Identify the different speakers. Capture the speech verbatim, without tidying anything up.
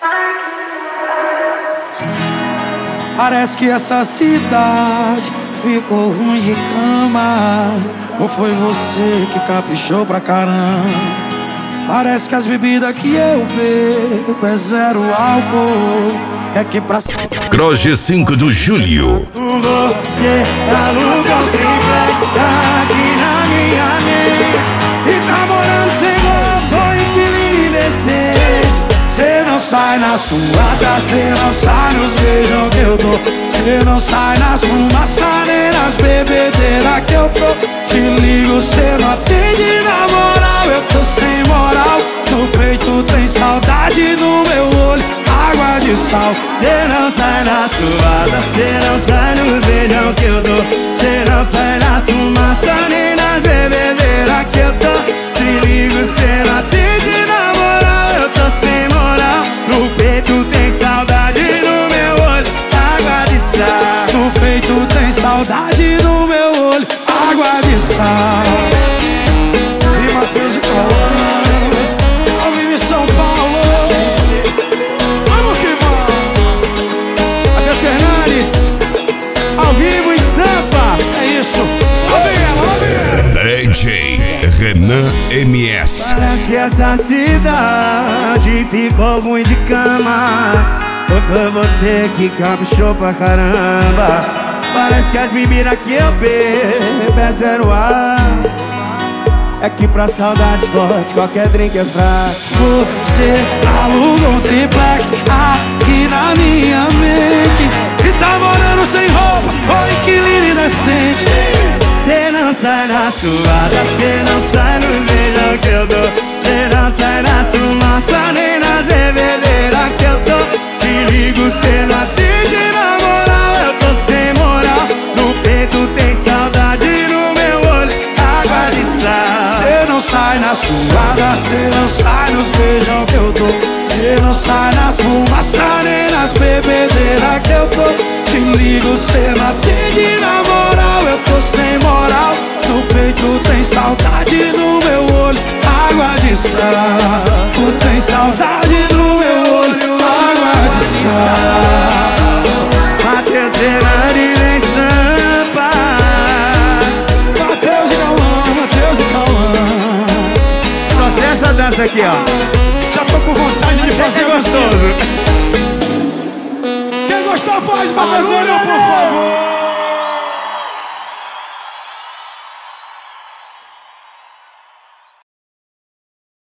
Speaker 1: Parece que essa cidade ficou ruim de cama. Ou foi você que caprichou pra caramba? Parece que as bebidas que eu bebo é zero álcool. É que pra...
Speaker 2: Cross cinco do Julho.
Speaker 1: Você aluga o triplex aqui na minha mente e tá morando sem roupa, inquilino indecente. Cê não sai na suada, cê não sai nos beijos que eu dou. Cê não sai nas fumaças nem nas bebedeiras que eu tô. Te ligo, cê não atende na moral, eu tô sem moral. No peito tem saudade, no meu olho água de sal. Cê não sai na suada, cê não sai nos beijão que eu dou. Cê não sai na fumaça nem nas bebedeiras que eu tô. Te ligo, cê não atende na moral, eu tô sem moral. No peito tem saudade, no meu olho água de sal. No peito tem saudade, no meu olho água de sal. E Matheus e Cauã, ao vivo em São Paulo. Vamos que vamos. Até Fernandes, ao vivo em Sampa. É isso. Ouve ela, ouve ela.
Speaker 2: D J Renan M S.
Speaker 1: Parece que essa cidade ficou ruim de cama. Ou foi você que caprichou pra caramba? Parece que as bebidas que eu bebo é zero ar. É que pra saudade forte qualquer drink é fraco. Você alugou um triplex aqui na minha mente e tá morando sem roupa, ou inquilino indecente. Cê não sai na suada, cê não sai no beijão que eu dou. Cê não sai na fumaça nem nas bebedeiras que eu tô. Te ligo, cê não atende na moral, eu tô sem moral. No peito tem saudade, no meu olho água de sal. Cê não sai na suada, cê não sai nos beijão que eu dou. Cê não sai nas fumaças nem nas bebedeiras que eu tô. Te ligo, cê não atende na moral, eu tô sem moral. No peito tem saudade, no meu olho água de sal. Tu tem saudade, no meu olho água de sal. Matheus Fernandes em Sampa. Matheus e Cauã, Matheus e Cauã. Só sei essa dança aqui, ó. Já tô com vontade de fazer gostoso. Quem gostou faz barulho, por favor.